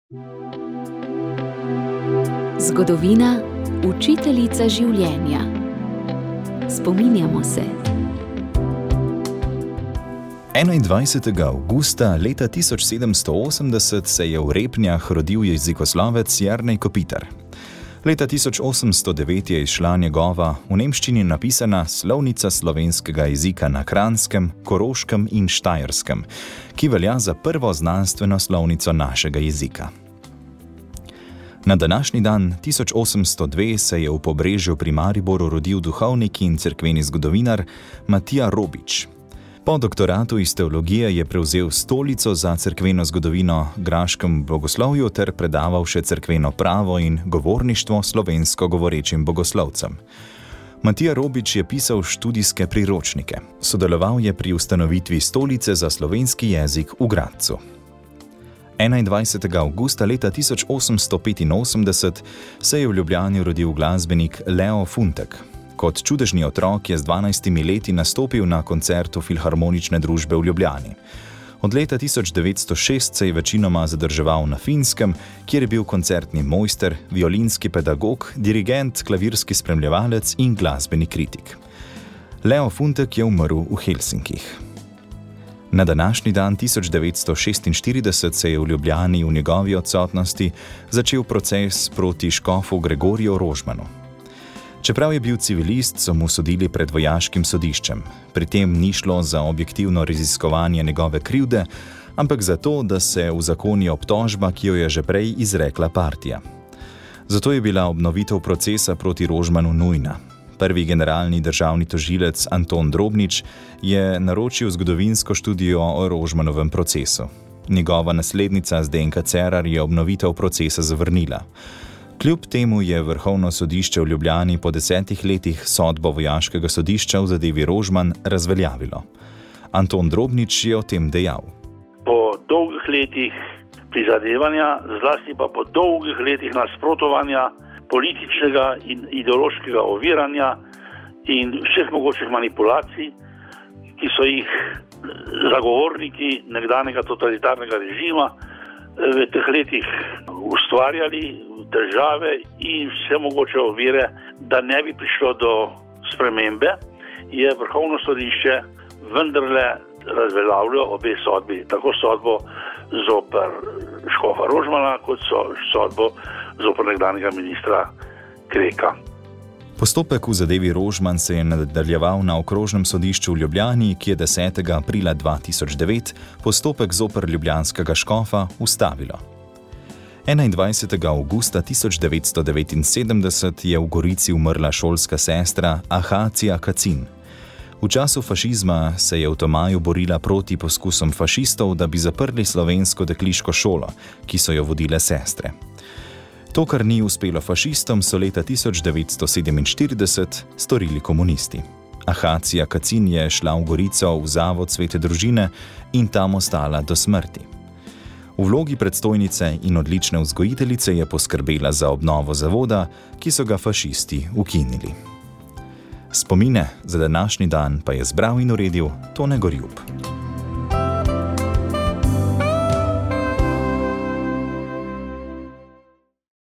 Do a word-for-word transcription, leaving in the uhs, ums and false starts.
Zgodovina, učiteljica življenja. Spominjamo se. enaindvajsetega avgusta leta tisoč sedemsto osemdeset se je v Repnjah rodil jezikoslovec Jernej Kopitar. Leta tisoč osemsto devet je izšla njegova v nemščini napisana Slovnica slovenskega jezika na Kranjskem, Koroškem in Štajerskem, ki velja za prvo znanstveno slovnico našega jezika. Na današnji dan tisoč osemsto dve se je v Pobrežju pri Mariboru rodil duhovnik in cerkveni zgodovinar Matija Robič. Po doktoratu iz teologije je prevzel stolico za cerkveno zgodovino graškem bogoslovju ter predaval še cerkveno pravo in govorništvo slovensko govorečim bogoslovcem. Matija Robič je pisal študijske priročnike. Sodeloval je pri ustanovitvi stolice za slovenski jezik v Gradcu. enaindvajsetega avgusta leta tisoč osemsto petinosemdeset se je v Ljubljani rodil glasbenik Leo Funtek. Kot čudežni otrok je z dvanajstimi leti nastopil na koncertu Filharmonične družbe v Ljubljani. Od leta tisoč devetsto šest se je večinoma zadrževal na Finskem, kjer je bil koncertni mojster, violinski pedagog, dirigent, klavirski spremljevalec in glasbeni kritik. Leo Funtek je umrl v Helsinkih. Na današnji dan tisoč devetsto šestinštirideset se je v Ljubljani v njegovi odsotnosti začel proces proti škofu Gregorju Rožmanu. Čeprav je bil civilist, so mu sodili pred vojaškim sodiščem. Pri tem ni šlo za objektivno raziskovanje njegove krivde, ampak za to, da se uzakoni obtožba, ki jo je že prej izrekla partija. Zato je bila obnovitev procesa proti Rožmanu nujna. Prvi generalni državni tožilec Anton Drobnič je naročil zgodovinsko študijo o Rožmanovem procesu. Njegova naslednica Zdenka Cerar je obnovitev procesa zavrnila. Kljub temu je Vrhovno sodišče v Ljubljani po desetih letih sodbo vojaškega sodišča v zadevi Rožman razveljavilo. Anton Drobnič je o tem dejal. Po dolgih letih prizadevanja, zlasti pa po dolgih letih nasprotovanja, političnega in ideološkega oviranja in vseh mogočih manipulacij, ki so jih zagovorniki nekdanjega totalitarnega režima v teh letih ustvarjali, države in vse mogoče ovire, da ne bi prišlo do spremembe, je Vrhovno sodišče vendarle razveljavilo obe sodbi, tako sodbo zoper škofa Rožmana, kot so sodbo zoper nekdanjega ministra Kreka. Postopek v zadevi Rožman se je nadaljeval na Okrožnem sodišču v Ljubljani, ki je desetega aprila dva tisoč devet postopek zoper ljubljanskega škofa ustavilo. enaindvajsetega avgusta tisoč devetsto devetinsedemdeset je v Gorici umrla šolska sestra Ahacija Kacin. V času fašizma se je v Tomaju borila proti poskusom fašistov, da bi zaprli slovensko dekliško šolo, ki so jo vodile sestre. To, kar ni uspelo fašistom, so leta tisoč devetsto sedeminštirideset storili komunisti. Ahacija Kacin je šla v Gorico v Zavod Svete družine in tam ostala do smrti. V vlogi predstojnice in odlične vzgojiteljice je poskrbela za obnovo zavoda, ki so ga fašisti ukinili. Spomine za današnji dan pa je zbral in uredil Tone Gorjup.